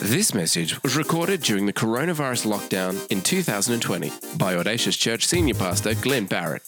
This message was recorded during the coronavirus lockdown in 2020 by Audacious Church Senior Pastor Glenn Barrett.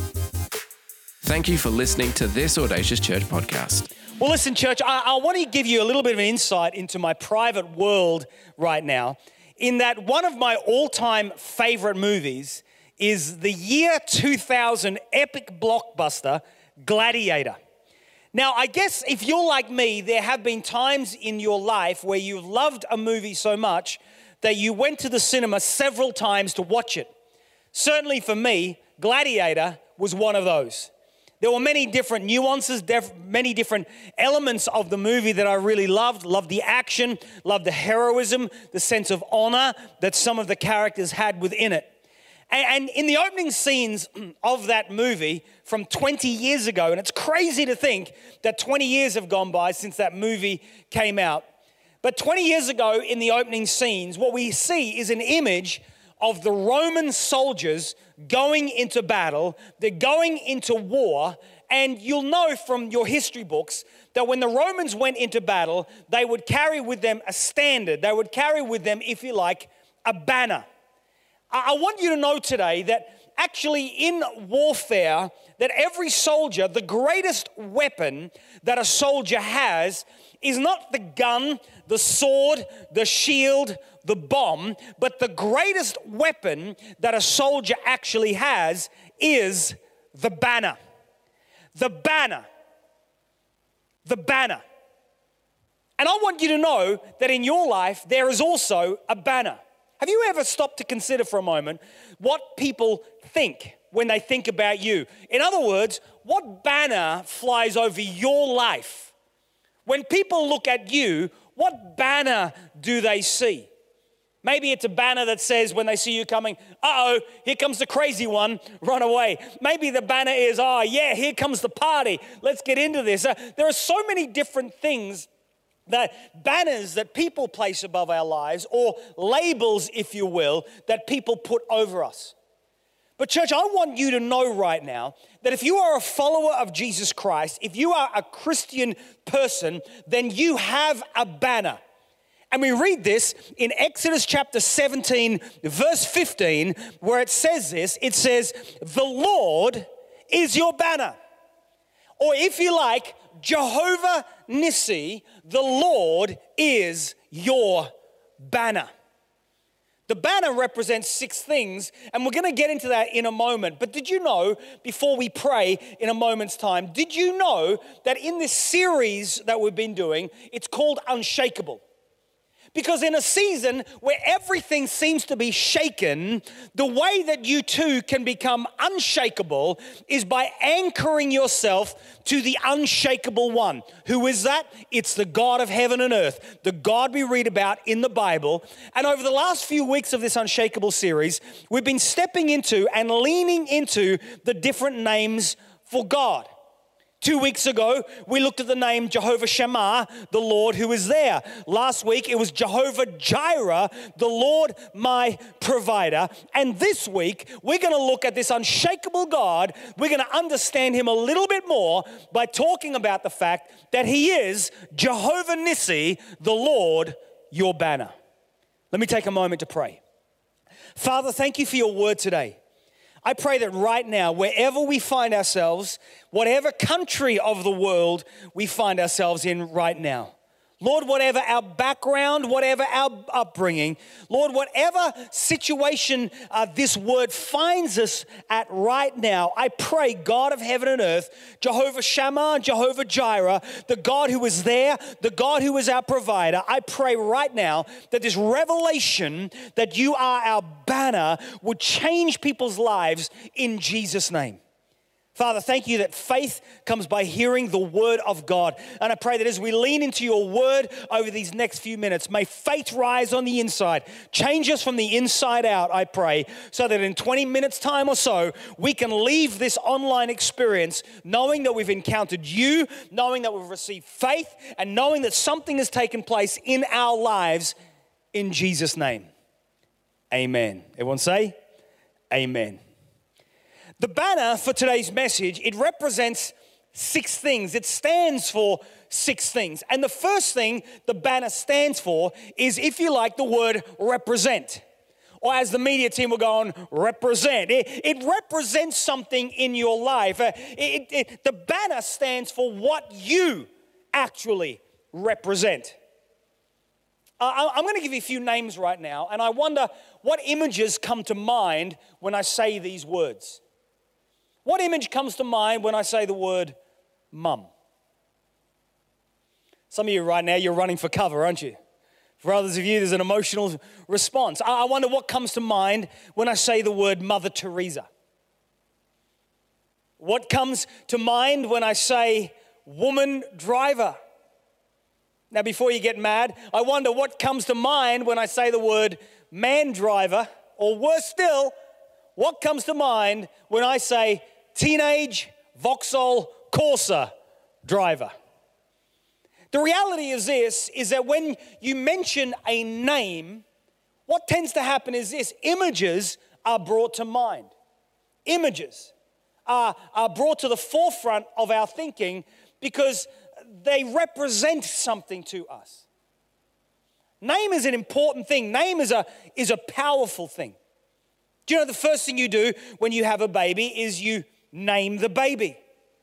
Thank you for listening to this Audacious Church podcast. Well, listen, church, I want to give you a little bit of an insight into my private world right now, in that one of my all-time favorite movies is the year 2000 epic blockbuster, Gladiator. Now, I guess if you're like me, there have been times in your life where you've loved a movie so much that you went to the cinema several times to watch it. Certainly for me, Gladiator was one of those. There were many different nuances, many different elements of the movie that I really loved. Loved the action, loved the heroism, the sense of honor that some of the characters had within it. And in the opening scenes of that movie from 20 years ago, and it's crazy to think that 20 years have gone by since that movie came out. But 20 years ago in the opening scenes, what we see is an image of the Roman soldiers going into battle. They're going into war. And you'll know from your history books that when the Romans went into battle, they would carry with them a standard. They would carry with them, if you like, a banner. I want you to know today that actually in warfare, that every soldier, the greatest weapon that a soldier has is not the gun, the sword, the shield, the bomb, but the greatest weapon that a soldier actually has is the banner. The banner. The banner. And I want you to know that in your life, there is also a banner. Have you ever stopped to consider for a moment what people think when they think about you? In other words, what banner flies over your life? When people look at you, what banner do they see? Maybe it's a banner that says when they see you coming, uh-oh, here comes the crazy one, run away. Maybe the banner is, oh yeah, here comes the party, let's get into this. There are so many different things, that banners that people place above our lives, or labels, if you will, that people put over us. But church, I want you to know right now that if you are a follower of Jesus Christ, if you are a Christian person, then you have a banner. And we read this in Exodus chapter 17, verse 15, where it says this. It says, "The Lord is your banner." Or if you like, Jehovah Nissi, the Lord is your banner. The banner represents 6 things, and we're going to get into that in a moment. But did you know, before we pray in a moment's time, did you know that in this series that we've been doing, it's called Unshakable? Because in a season where everything seems to be shaken, the way that you too can become unshakable is by anchoring yourself to the unshakable one. Who is that? It's the God of heaven and earth, the God we read about in the Bible. And over the last few weeks of this Unshakable series, we've been stepping into and leaning into the different names for God. 2 weeks ago, we looked at the name Jehovah Shammah, the Lord who is there. Last week, it was Jehovah Jireh, the Lord my provider. And this week, we're going to look at this unshakable God. We're going to understand him a little bit more by talking about the fact that he is Jehovah Nissi, the Lord, your banner. Let me take a moment to pray. Father, thank you for your word today. I pray that right now, wherever we find ourselves, whatever country of the world we find ourselves in right now, Lord, whatever our background, whatever our upbringing, Lord, whatever situation this word finds us at right now, I pray, God of heaven and earth, Jehovah Shammah, Jehovah Jireh, the God who is there, the God who is our provider, I pray right now that this revelation that you are our banner would change people's lives in Jesus' name. Father, thank you that faith comes by hearing the word of God. And I pray that as we lean into your word over these next few minutes, may faith rise on the inside. Change us from the inside out, I pray, so that in 20 minutes time or so, we can leave this online experience knowing that we've encountered you, knowing that we've received faith, and knowing that something has taken place in our lives in Jesus' name. Amen. Everyone say, amen. The banner for today's message, it represents 6 things. It stands for 6 things. And the first thing the banner stands for is, if you like, the word represent. Or as the media team will go on, represent. It represents something in your life. The banner stands for what you actually represent. I'm going to give you a few names right now, and I wonder what images come to mind when I say these words. What image comes to mind when I say the word mum? Some of you right now, you're running for cover, aren't you? For others of you, there's an emotional response. I wonder what comes to mind when I say the word Mother Teresa. What comes to mind when I say woman driver? Now, before you get mad, I wonder what comes to mind when I say the word man driver, or worse still, what comes to mind when I say teenage Vauxhall Corsa driver? The reality is this, is that when you mention a name, what tends to happen is this: images are brought to mind. Images are brought to the forefront of our thinking because they represent something to us. Name is an important thing. Name is a powerful thing. Do you know the first thing you do when you have a baby is you name the baby?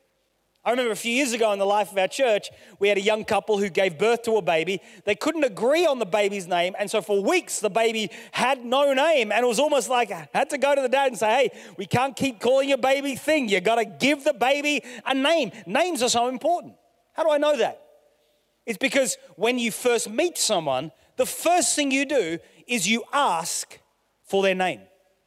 I remember a few years ago in the life of our church, we had a young couple who gave birth to a baby. They couldn't agree on the baby's name, and so for weeks the baby had no name, and it was almost like I had to go to the dad and say, hey, we can't keep calling your baby Thing. You got to give the baby a name. Names are so important. How do I know that? It's because when you first meet someone, the first thing you do is you ask for their name.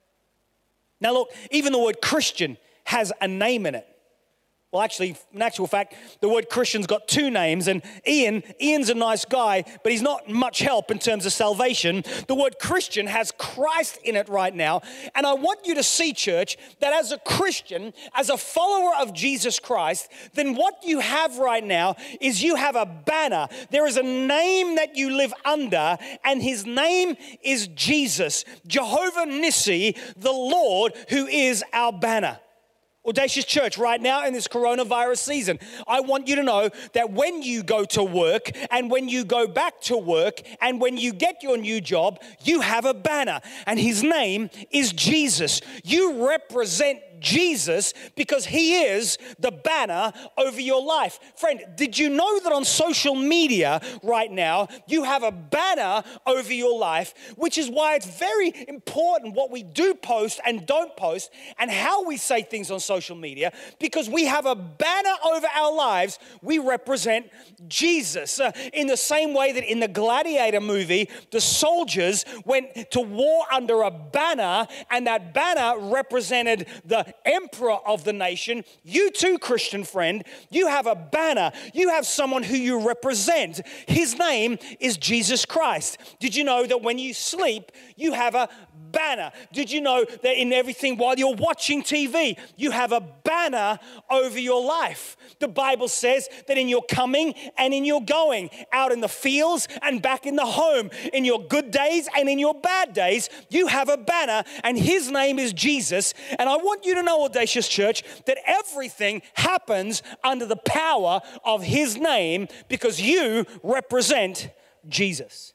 Now look, even the word Christian has a name in it. Well, actually, in actual fact, the word Christian's got 2 names, and Ian's a nice guy, but he's not much help in terms of salvation. The word Christian has Christ in it right now, and I want you to see, church, that as a Christian, as a follower of Jesus Christ, then what you have right now is you have a banner. There is a name that you live under, and his name is Jesus, Jehovah Nissi, the Lord who is our banner. Audacious Church, right now in this coronavirus season, I want you to know that when you go to work and when you go back to work and when you get your new job, you have a banner, and his name is Jesus. You represent Jesus because he is the banner over your life. Friend, did you know that on social media right now, you have a banner over your life, which is why it's very important what we do post and don't post and how we say things on social media, because we have a banner over our lives. We represent Jesus. In the same way that in the Gladiator movie, the soldiers went to war under a banner, and that banner represented the emperor of the nation. You too, Christian friend, you have a banner. You have someone who you represent. His name is Jesus Christ. Did you know that when you sleep, you have a banner? Did you know that in everything while you're watching TV, you have a banner over your life? The Bible says that in your coming and in your going, out in the fields and back in the home, in your good days and in your bad days, you have a banner, and his name is Jesus. And I want you to know, Audacious Church, that everything happens under the power of his name because you represent Jesus.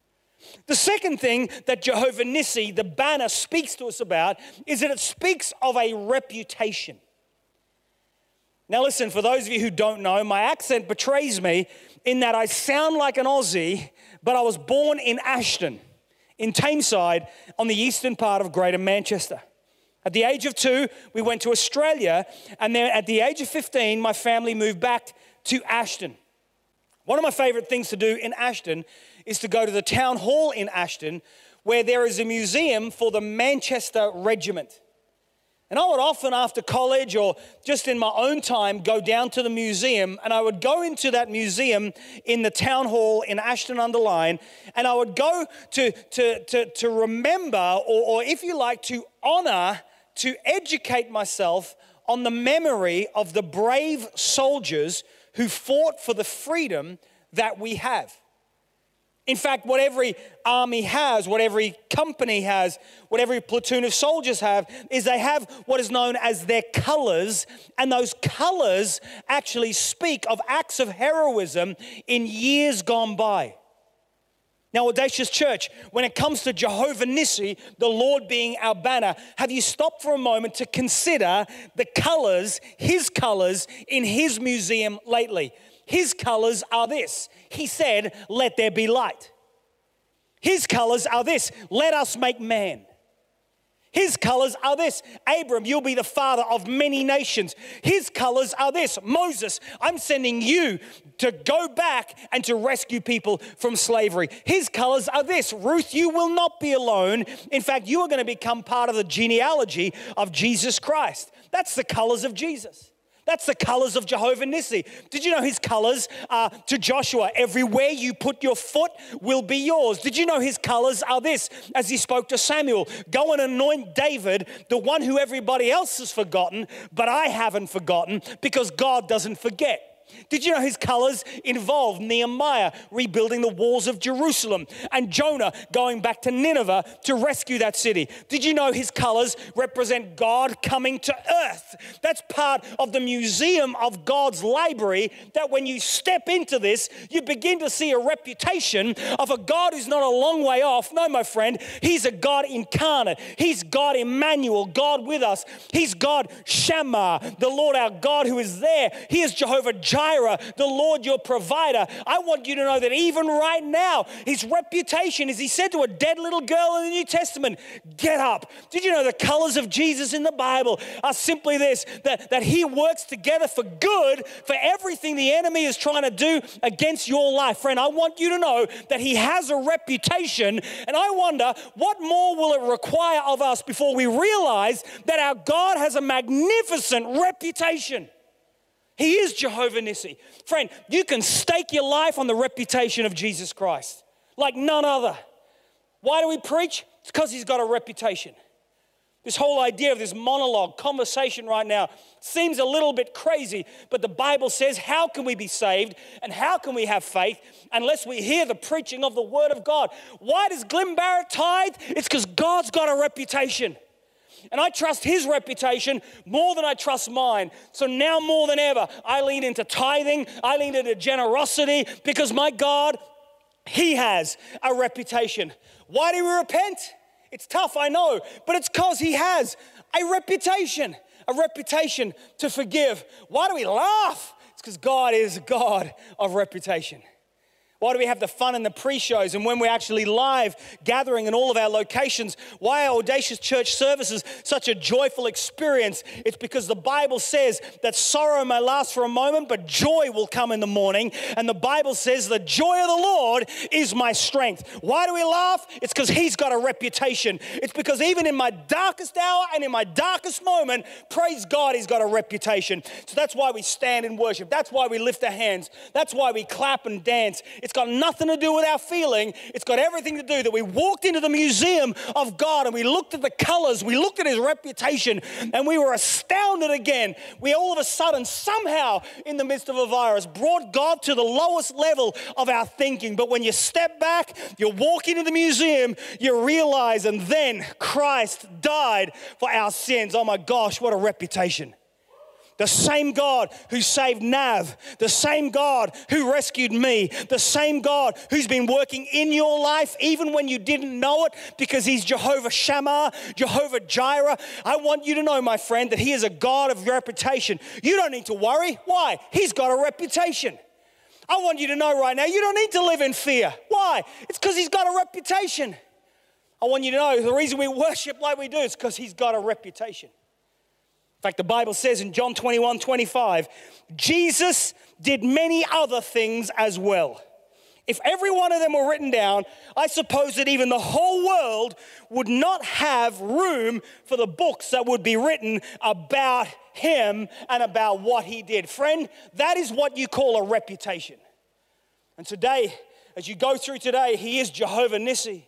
The second thing that Jehovah Nissi, the banner, speaks to us about is that it speaks of a reputation. Now listen, for those of you who don't know, my accent betrays me in that I sound like an Aussie, but I was born in Ashton, in Tameside, on the eastern part of Greater Manchester. At the age of 2, we went to Australia, and then at the age of 15, my family moved back to Ashton. One of my favorite things to do in Ashton is to go to the town hall in Ashton, where there is a museum for the Manchester Regiment. And I would often, after college or just in my own time, go down to the museum, and I would go into that museum in the town hall in Ashton-under-Lyne, and I would go to remember, or if you like, to honor, to educate myself on the memory of the brave soldiers who fought for the freedom that we have. In fact, what every army has, what every company has, what every platoon of soldiers have, is they have what is known as their colors, and those colors actually speak of acts of heroism in years gone by. Now, Audacious Church, when it comes to Jehovah Nissi, the Lord being our banner, have you stopped for a moment to consider the colors, his colors, in his museum lately? His colors are this. He said, let there be light. His colors are this. Let us make man. His colors are this. Abram, you'll be the father of many nations. His colors are this. Moses, I'm sending you to go back and to rescue people from slavery. His colors are this. Ruth, you will not be alone. In fact, you are going to become part of the genealogy of Jesus Christ. That's the colors of Jesus. That's the colors of Jehovah Nissi. Did you know his colors are to Joshua? Everywhere you put your foot will be yours. Did you know his colors are this? As he spoke to Samuel, go and anoint David, the one who everybody else has forgotten, but I haven't forgotten, because God doesn't forget. Did you know his colors involve Nehemiah rebuilding the walls of Jerusalem and Jonah going back to Nineveh to rescue that city? Did you know his colors represent God coming to earth? That's part of the museum of God's library, that when you step into this, you begin to see a reputation of a God who's not a long way off. No, my friend, he's a God incarnate. He's God Emmanuel, God with us. He's God Shammah, the Lord our God who is there. He is Jehovah Jireh, the Lord your provider. I want you to know that even right now, his reputation, as he said to a dead little girl in the New Testament, get up. Did you know the colors of Jesus in the Bible are simply this, that he works together for good for everything the enemy is trying to do against your life. Friend, I want you to know that he has a reputation, and I wonder what more will it require of us before we realize that our God has a magnificent reputation. He is Jehovah Nissi. Friend, you can stake your life on the reputation of Jesus Christ like none other. Why do we preach? It's because he's got a reputation. This whole idea of this monologue, conversation right now seems a little bit crazy, but the Bible says, how can we be saved and how can we have faith unless we hear the preaching of the Word of God? Why does Glenn Barrett tithe? It's because God's got a reputation. And I trust his reputation more than I trust mine. So now more than ever, I lean into tithing, I lean into generosity, because my God, he has a reputation. Why do we repent? It's tough, I know, but it's because he has a reputation to forgive. Why do we laugh? It's because God is a God of reputation. Why do we have the fun in the pre-shows and when we're actually live gathering in all of our locations? Why are Audacious Church services such a joyful experience? It's because the Bible says that sorrow may last for a moment, but joy will come in the morning. And the Bible says the joy of the Lord is my strength. Why do we laugh? It's because he's got a reputation. It's because even in my darkest hour and in my darkest moment, praise God, he's got a reputation. So that's why we stand in worship. That's why we lift our hands. That's why we clap and dance. It's got nothing to do with our feeling. It's got everything to do that we walked into the museum of God and we looked at the colors, we looked at his reputation, and we were astounded again. We all of a sudden, somehow, in the midst of a virus, brought God to the lowest level of our thinking. But when you step back, you walk into the museum, you realize, and then Christ died for our sins. Oh my gosh, what a reputation. The same God who saved Nav, the same God who rescued me, the same God who's been working in your life even when you didn't know it, because he's Jehovah Shammah, Jehovah Jireh. I want you to know, my friend, that he is a God of reputation. You don't need to worry. Why? He's got a reputation. I want you to know right now, you don't need to live in fear. Why? It's because he's got a reputation. I want you to know the reason we worship like we do is because he's got a reputation. In fact, the Bible says in John 21:25, Jesus did many other things as well. If every one of them were written down, I suppose that even the whole world would not have room for the books that would be written about him and about what he did. Friend, that is what you call a reputation. And today, as you go through today, he is Jehovah Nissi.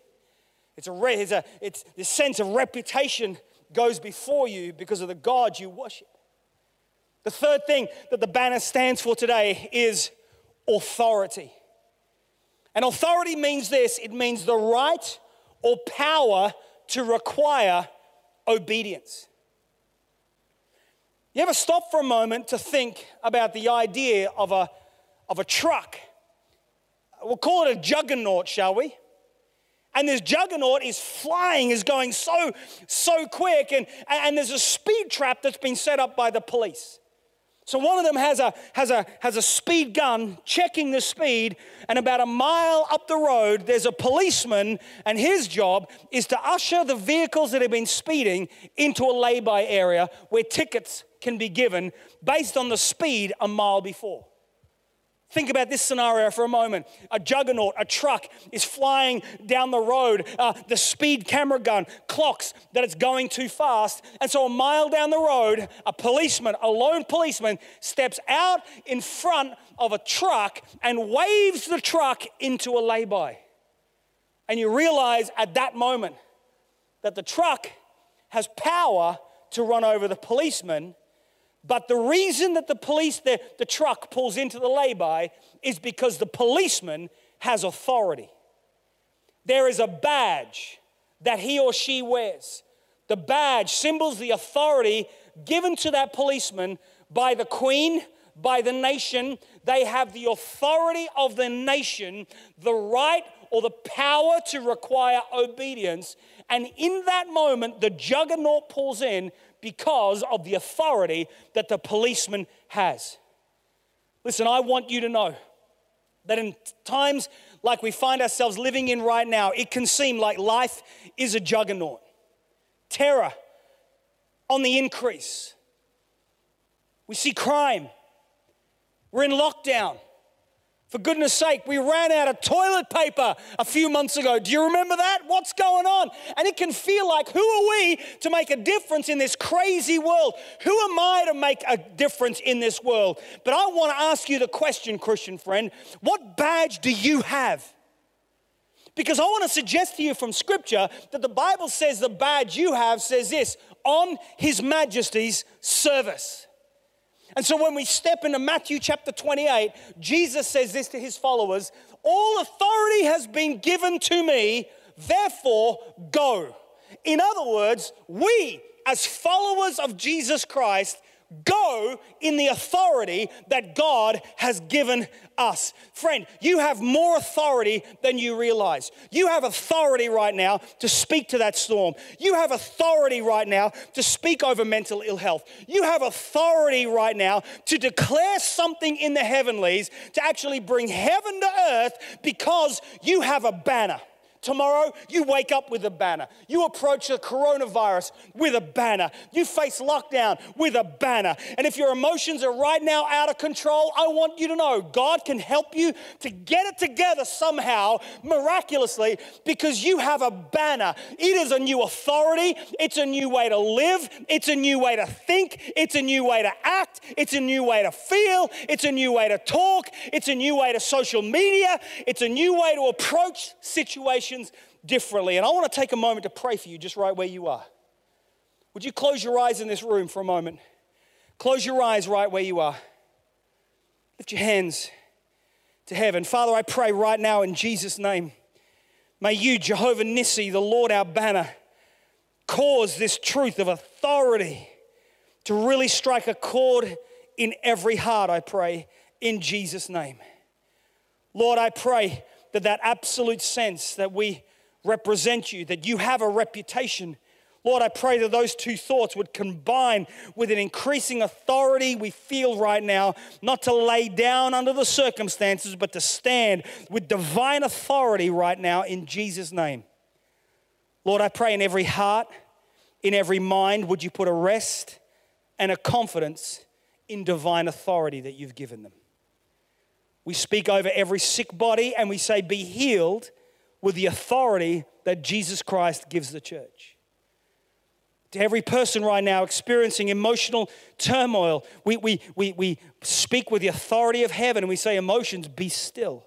It's this sense of reputation goes before you because of the God you worship. The third thing that the banner stands for today is authority. And authority means this. It means the right or power to require obedience. You ever stop for a moment to think about the idea of a truck? We'll call it a juggernaut, shall we? And this juggernaut is flying, is going so quick, and there's a speed trap that's been set up by the police. So one of them has a speed gun checking the speed, and about a mile up the road, there's a policeman, and his job is to usher the vehicles that have been speeding into a lay-by area where tickets can be given based on the speed a mile before. Think about this scenario for a moment. A juggernaut, a truck is flying down the road. The speed camera gun clocks that it's going too fast. And so a mile down the road, a lone policeman, steps out in front of a truck and waves the truck into a lay-by. And you realize at that moment that the truck has power to run over the policeman. But the reason that the truck pulls into the lay-by is because the policeman has authority. There is a badge that he or she wears. The badge symbols the authority given to that policeman by the Queen, by the nation. They have the authority of the nation, the right or the power to require obedience. And in that moment, the juggernaut pulls in because of the authority that the policeman has. Listen, I want you to know that in times like we find ourselves living in right now, it can seem like life is a juggernaut. Terror on the increase. We see crime. We're in lockdown. For goodness sake, we ran out of toilet paper a few months ago. Do you remember that? What's going on? And it can feel like, who are we to make a difference in this crazy world? Who am I to make a difference in this world? But I want to ask you the question, Christian friend, what badge do you have? Because I want to suggest to you from Scripture that the Bible says the badge you have says this, on His Majesty's service. And so when we step into Matthew chapter 28, Jesus says this to His followers, all authority has been given to me, therefore go. In other words, we as followers of Jesus Christ go in the authority that God has given us. Friend, you have more authority than you realize. You have authority right now to speak to that storm. You have authority right now to speak over mental ill health. You have authority right now to declare something in the heavenlies, to actually bring heaven to earth, because you have a banner. Tomorrow, you wake up with a banner. You approach the coronavirus with a banner. You face lockdown with a banner. And if your emotions are right now out of control, I want you to know God can help you to get it together somehow, miraculously, because you have a banner. It is a new authority. It's a new way to live. It's a new way to think. It's a new way to act. It's a new way to feel. It's a new way to talk. It's a new way to social media. It's a new way to approach situations differently. And I want to take a moment to pray for you just right where you are. Would you close your eyes in this room for a moment? Close your eyes right where you are. Lift your hands to heaven. Father, I pray right now in Jesus' name, may you, Jehovah Nissi, the Lord our banner, cause this truth of authority to really strike a chord in every heart, I pray, in Jesus' name. Lord, I pray that absolute sense that we represent you, that you have a reputation. Lord, I pray that those two thoughts would combine with an increasing authority we feel right now, not to lay down under the circumstances, but to stand with divine authority right now in Jesus' name. Lord, I pray in every heart, in every mind, would you put a rest and a confidence in divine authority that you've given them. We speak over every sick body and we say, be healed with the authority that Jesus Christ gives the church. To every person right now experiencing emotional turmoil, we speak with the authority of heaven and we say, emotions, be still.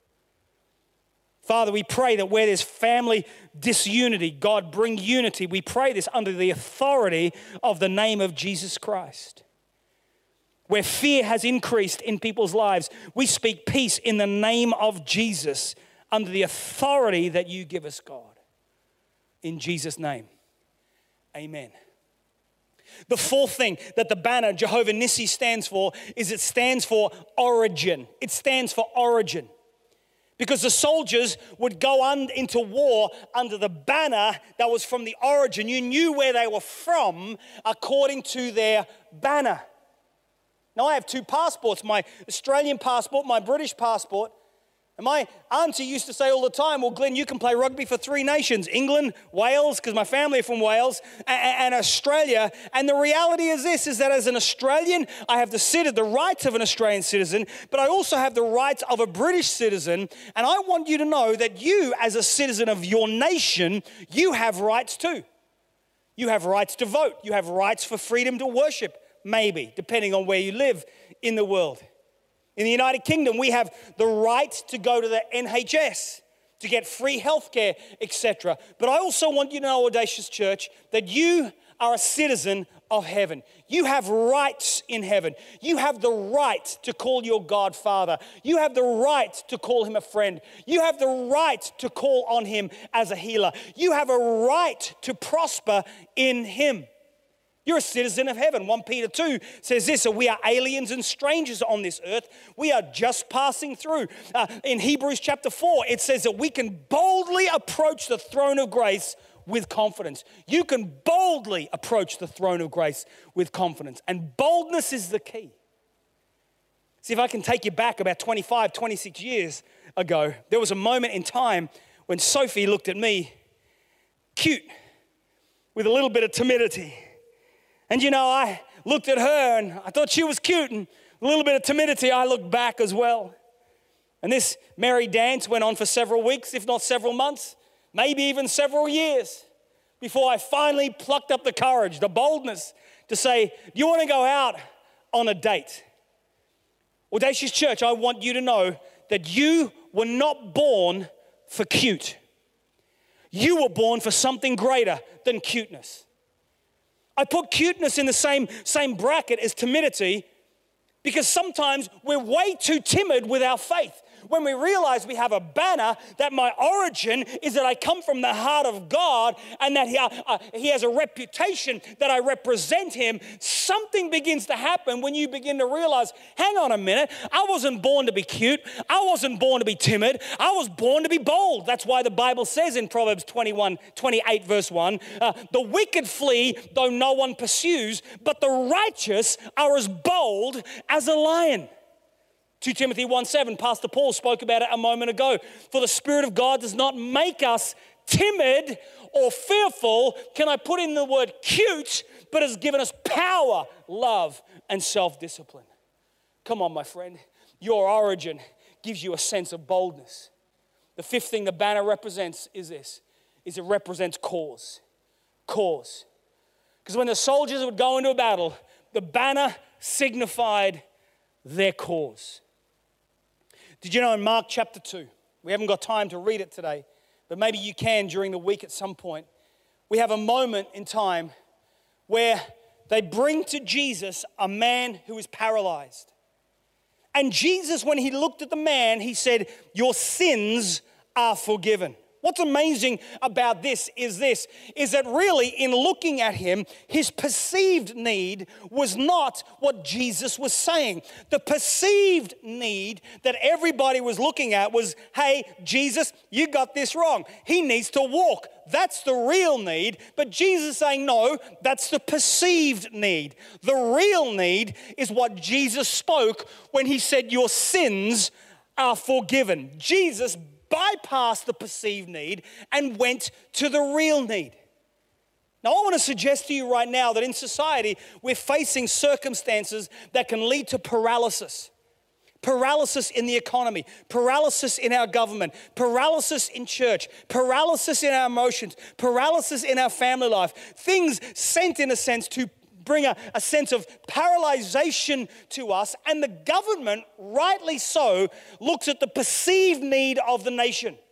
Father, we pray that where there's family disunity, God bring unity. We pray this under the authority of the name of Jesus Christ. Where fear has increased in people's lives, we speak peace in the name of Jesus under the authority that you give us, God. In Jesus' name, amen. The fourth thing that the banner Jehovah Nissi stands for is it stands for origin. It stands for origin. Because the soldiers would go into war under the banner that was from the origin. You knew where they were from according to their banner. Now I have two passports, my Australian passport, my British passport. And my auntie used to say all the time, well, Glenn, you can play rugby for three nations, England, Wales, because my family are from Wales, and Australia. And the reality is this, is that as an Australian, I have the rights of an Australian citizen, but I also have the rights of a British citizen. And I want you to know that you, as a citizen of your nation, you have rights too. You have rights to vote. You have rights for freedom to worship, maybe, depending on where you live in the world. In the United Kingdom, we have the right to go to the NHS, to get free healthcare, etc. But I also want you to know, Audacious Church, that you are a citizen of heaven. You have rights in heaven. You have the right to call your God Father. You have the right to call him a friend. You have the right to call on him as a healer. You have a right to prosper in him. You're a citizen of heaven. 1 Peter 2 says this, so we are aliens and strangers on this earth. We are just passing through. In Hebrews chapter 4, it says that we can boldly approach the throne of grace with confidence. You can boldly approach the throne of grace with confidence. And boldness is the key. See, if I can take you back about 25, 26 years ago, there was a moment in time when Sophie looked at me cute with a little bit of timidity. And you know, I looked at her and I thought she was cute, and a little bit of timidity, I looked back as well. And this merry dance went on for several weeks, if not several months, maybe even several years, before I finally plucked up the courage, the boldness to say, do you want to go out on a date? Audacious Church, I want you to know that you were not born for cute. You were born for something greater than cuteness. I put cuteness in the same bracket as timidity because sometimes we're way too timid with our faith. When we realize we have a banner, that my origin is that I come from the heart of God and that he has a reputation that I represent him, something begins to happen when you begin to realize, hang on a minute, I wasn't born to be cute. I wasn't born to be timid. I was born to be bold. That's why the Bible says in Proverbs 28 verse 1, the wicked flee though no one pursues, but the righteous are as bold as a lion. 2 Timothy 1:7, Pastor Paul spoke about it a moment ago. For the Spirit of God does not make us timid or fearful. Can I put in the word cute, but has given us power, love, and self-discipline. Come on, my friend. Your origin gives you a sense of boldness. The fifth thing the banner represents is this, is it represents cause. Cause. Because when the soldiers would go into a battle, the banner signified their cause. Did you know in Mark chapter 2, we haven't got time to read it today, but maybe you can during the week at some point. We have a moment in time where they bring to Jesus a man who is paralyzed. And Jesus, when he looked at the man, he said, your sins are forgiven. What's amazing about this is that really in looking at him, his perceived need was not what Jesus was saying. The perceived need that everybody was looking at was, hey, Jesus, you got this wrong. He needs to walk. That's the real need. But Jesus is saying, no, that's the perceived need. The real need is what Jesus spoke when he said, your sins are forgiven. Jesus bypassed the perceived need and went to the real need. Now, I want to suggest to you right now that in society, we're facing circumstances that can lead to paralysis. Paralysis in the economy, paralysis in our government, paralysis in church, paralysis in our emotions, paralysis in our family life. Things sent in a sense to bring a sense of paralyzation to us, and the government, rightly so, looks at the perceived need of the nation.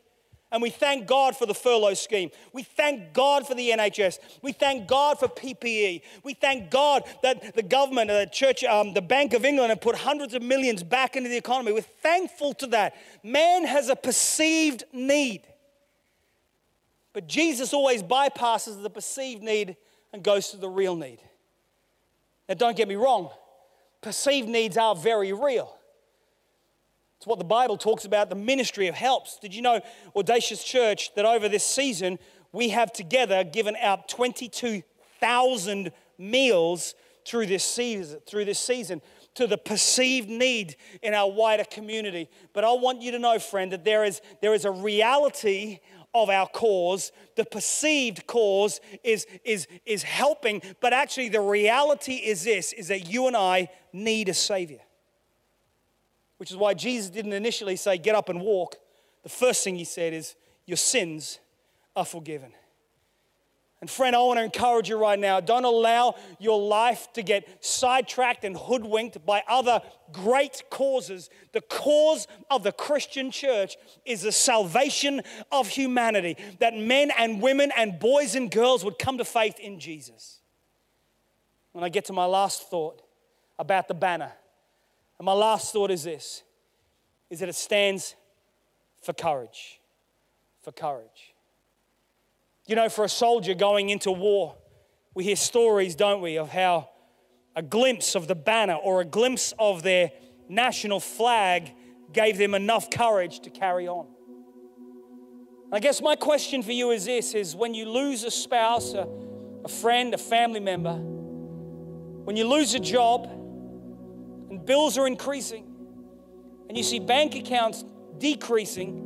And we thank God for the furlough scheme. We thank God for the NHS. We thank God for PPE. We thank God that the government, the church, the Bank of England have put hundreds of millions back into the economy. We're thankful to that. Man has a perceived need. But Jesus always bypasses the perceived need and goes to the real need. Now, don't get me wrong. Perceived needs are very real. It's what the Bible talks about, the ministry of helps. Did you know, Audacious Church, that over this season, we have together given out 22,000 meals through this season to the perceived need in our wider community. But I want you to know, friend, that there is a reality of our cause. The perceived cause is helping, but actually the reality is this, is that you and I need a Savior. Which is why Jesus didn't initially say, get up and walk. The first thing he said is, your sins are forgiven. And friend, I want to encourage you right now, don't allow your life to get sidetracked and hoodwinked by other great causes. The cause of the Christian church is the salvation of humanity, that men and women and boys and girls would come to faith in Jesus. When I get to my last thought about the banner, and my last thought is this, is that it stands for courage. For courage. You know, for a soldier going into war, we hear stories, don't we, of how a glimpse of the banner or a glimpse of their national flag gave them enough courage to carry on. I guess my question for you is this, is when you lose a spouse, a friend, a family member, when you lose a job, and bills are increasing, and you see bank accounts decreasing,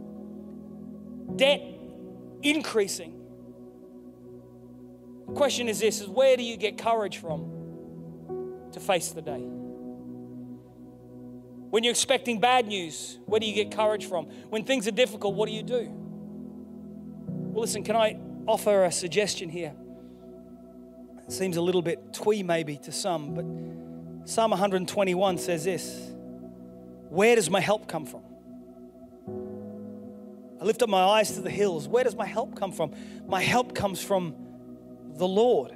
debt increasing. The question is this, is where do you get courage from to face the day? When you're expecting bad news, where do you get courage from? When things are difficult, what do you do? Well, listen, can I offer a suggestion here? It seems a little bit twee maybe to some, but Psalm 121 says this, where does my help come from? I lift up my eyes to the hills. Where does my help come from? My help comes from the Lord,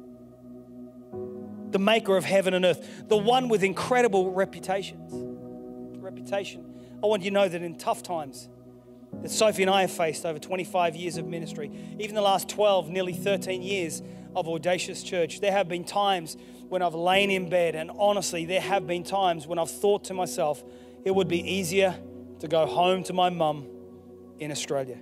the maker of heaven and earth, the one with incredible reputation. I want you to know that in tough times that Sophie and I have faced over 25 years of ministry, even the last 12, nearly 13 years of Audacious Church, there have been times when I've lain in bed, and honestly, there have been times when I've thought to myself, it would be easier to go home to my mum in Australia.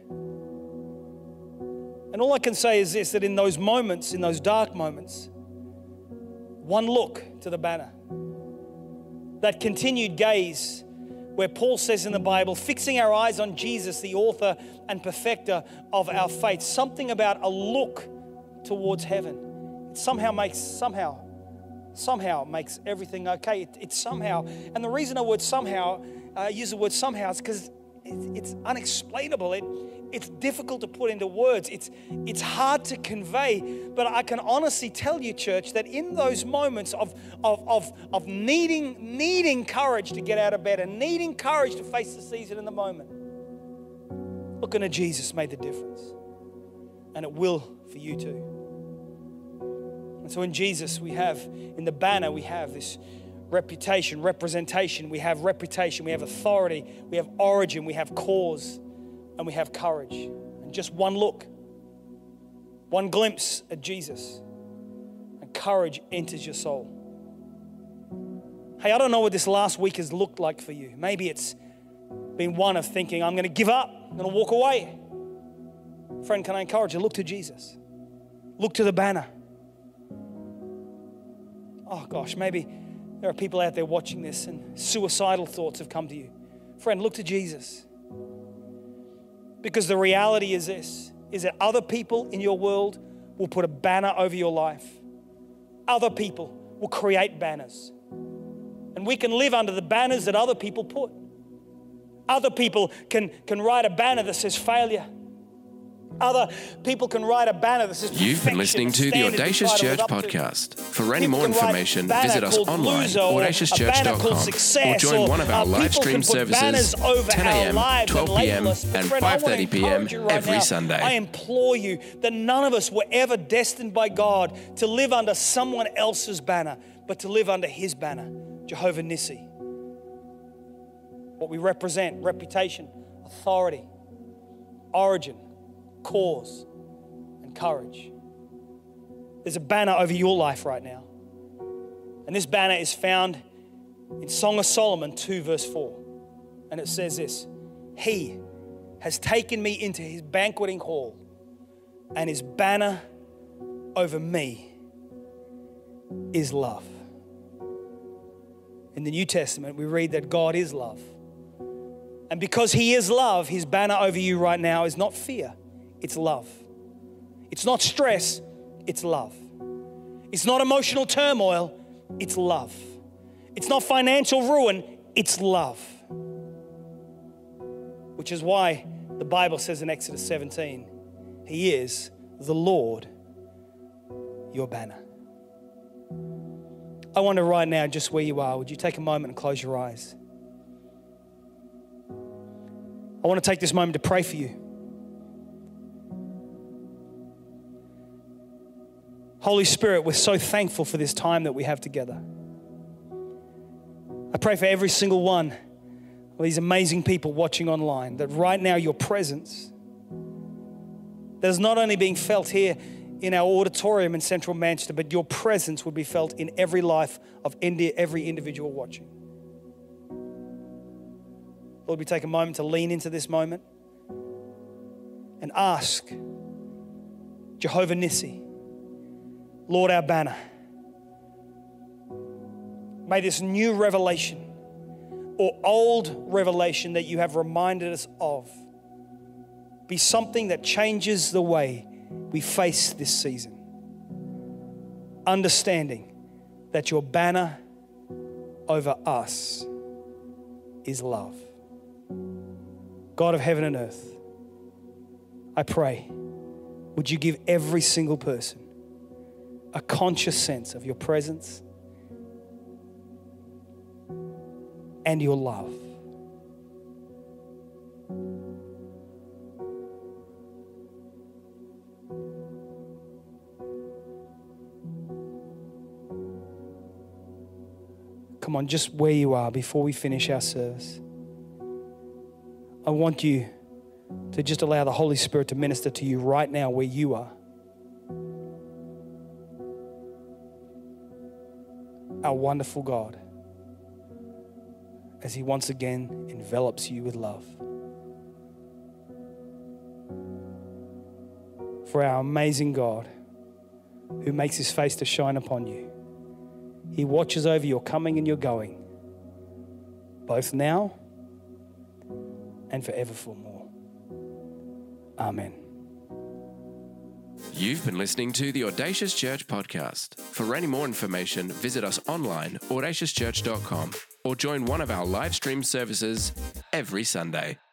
And all I can say is this, that in those moments, in those dark moments, one look to the banner, that continued gaze where Paul says in the Bible, fixing our eyes on Jesus, the author and perfecter of our faith, something about a look towards heaven. It somehow makes everything okay. It's somehow, and the reason I use the word somehow is because it's unexplainable. It's difficult to put into words. It's hard to convey. But I can honestly tell you, church, that in those moments of needing courage to get out of bed and needing courage to face the season in the moment, looking at Jesus made the difference. And it will for you too. And so in Jesus, in the banner, we have this representation, we have reputation, we have authority, we have origin, we have cause, and we have courage. And just one look, one glimpse at Jesus, and courage enters your soul. Hey, I don't know what this last week has looked like for you. Maybe it's been one of thinking, I'm going to give up, I'm going to walk away. Friend, can I encourage you? Look to Jesus. Look to the banner. Oh gosh, maybe there are people out there watching this and suicidal thoughts have come to you. Friend, look to Jesus. Because the reality is this, is that other people in your world will put a banner over your life. Other people will create banners. And we can live under the banners that other people put. Other people can write a banner that says failure. Other people can write a banner that says You've been listening to the Audacious Church podcast. For any more information, visit us online, audaciouschurch.com, or join one of our live stream services 10 a.m., 12 p.m., and 5:30 p.m. every Sunday. I implore you that none of us were ever destined by God to live under someone else's banner, but to live under His banner, Jehovah Nissi. What we represent, reputation, authority, origin, cause, and courage. There's a banner over your life right now. And this banner is found in Song of Solomon 2 verse 4. And it says this: He has taken me into His banqueting hall, and His banner over me is love. In the New Testament, we read that God is love. And because He is love, His banner over you right now is not fear, it's love. It's not stress, it's love. It's not emotional turmoil, it's love. It's not financial ruin, it's love. Which is why the Bible says in Exodus 17, He is the Lord, your banner. I wonder right now, just where you are, would you take a moment and close your eyes? I want to take this moment to pray for you. Holy Spirit, we're so thankful for this time that we have together. I pray for every single one of these amazing people watching online, that right now your presence that is not only being felt here in our auditorium in Central Manchester, but your presence would be felt in every life of every individual watching. Lord, we take a moment to lean into this moment and ask Jehovah Nissi, Lord, our banner, may this new revelation or old revelation that you have reminded us of be something that changes the way we face this season. Understanding that your banner over us is love. God of heaven and earth, I pray, would you give every single person a conscious sense of your presence and your love. Come on, just where you are before we finish our service. I want you to just allow the Holy Spirit to minister to you right now where you are. Our wonderful God, as He once again envelops you with love. For our amazing God, who makes His face to shine upon you. He watches over your coming and your going, both now and forevermore. Amen. You've been listening to the Audacious Church podcast. For any more information, visit us online, audaciouschurch.com, or join one of our live stream services every Sunday.